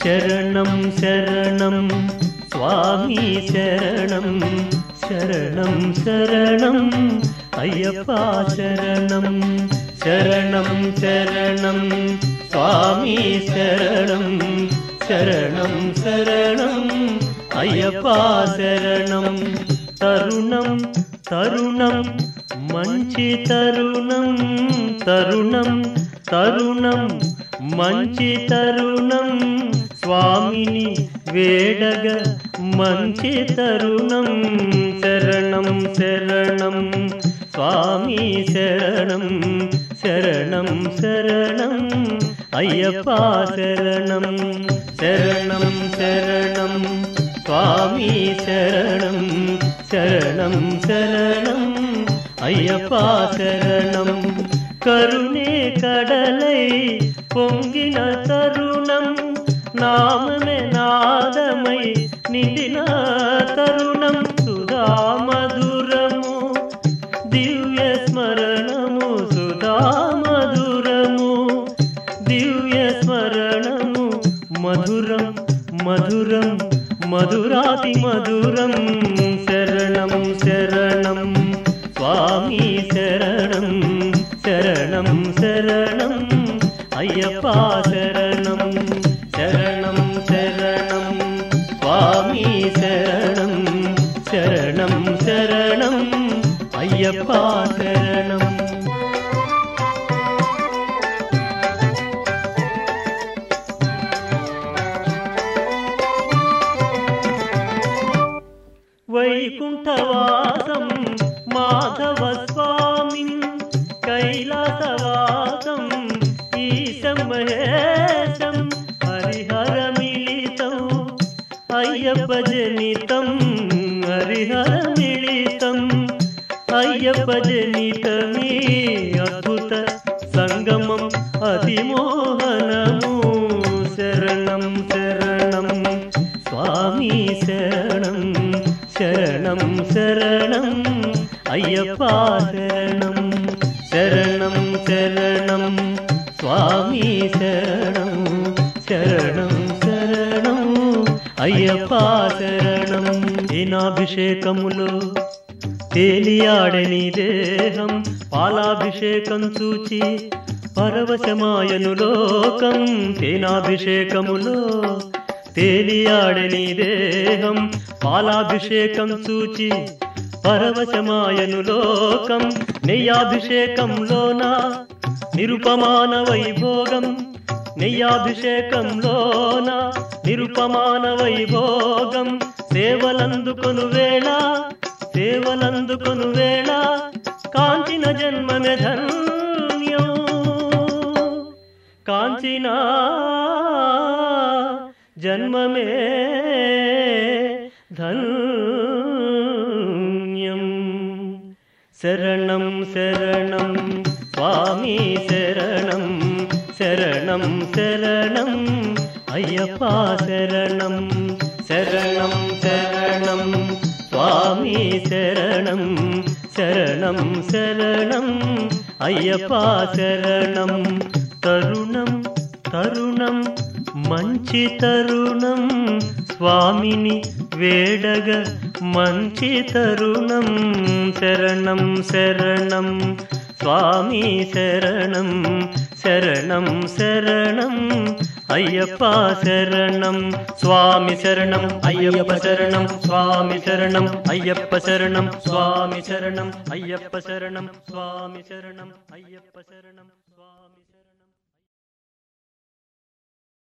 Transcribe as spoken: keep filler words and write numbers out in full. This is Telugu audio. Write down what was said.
శరణం శరణం స్వామి శరణం శరణం శరణం అయ్యప్ప శరణం శరణం శరణం స్వామి శరణం శరణం శరణం అయ్యప్ప శరణం తరుణం తరుణం మంచి తరుణం తరుణం తరుణం మంచి తరుణం స్వామిని వేడగ మంచి తరుణం శరణం శరణం స్వామి శరణం శరణం శరణం అయ్యప్ప శరణం శరణం శరణం స్వామి శరణం శరణం శరణం అయ్యప్ప శరణం కరుణే కడలై పొంగిన తరుణం నామమే నాదమై నిండిన తరుణం సుధా మధురము దివ్య స్మరణము సుధా మధురము దివ్య స్మరణము మధురం మధురం మధురాతి మధురం శరణం శరణం స్వామి శరణం శరణం శరణం అయ్యప్ప శరణం శరణం శరణం స్వామి శరణం శరణం శరణం అయ్యప్ప శరణం వైకుంఠవాసం మాధవ స్వామి కైలాసవాసం ఈశం మహేశం హరిహర మిళితం అయ్యప్ప జనితం హరిహర మిళితం అయ్యప్ప జనితమీ అద్భుత సంగమం అతిమోహనము శరణం శరణం స్వామి శరణం శరణం శరణం అయ్యప్ప శరణం శరణం శరణం స్వామి శరణం శరణం శరణం అయ్యప్ప శరణం ఏనాభిషేకములో తేలియాడని దేహం పాలాభిషేకం చూచి పరవశమాయను లోకం తేనాభిషేకములో తేలియాడని దేహం పాలాభిషేకం చూచి పరవశమాయను లోకం నెయ్యాభిషేకంలోన నిరుపమాన వైభోగం నెయ్యాభిషేకంలోన నిరుపమాన వైభోగం సేవలందుకొను వేళ సేవలందుకొను వేళ కాంచిన జన్మమే ధన్యం కాంచిన జన్మమే ధన్యం శరణం శరణం స్వామి శరణం శరణం శరణం అయ్యప్ప శరణం శరణం శరణం స్వామి శరణం శరణం శరణం అయ్యప్ప శరణం తరుణం తరుణం మంచి తరుణం స్వామిని వేడగ మంచి తరుణం శరణం శరణం స్వామి శరణం శరణం శరణం అయ్యప్ప శరణం స్వామి శరణం అయ్యప్ప శరణం స్వామి శరణం అయ్యప్ప శరణం స్వామి శరణం అయ్యప్ప శరణం స్వామి శరణం అయ్యప్ప శరణం స్వామి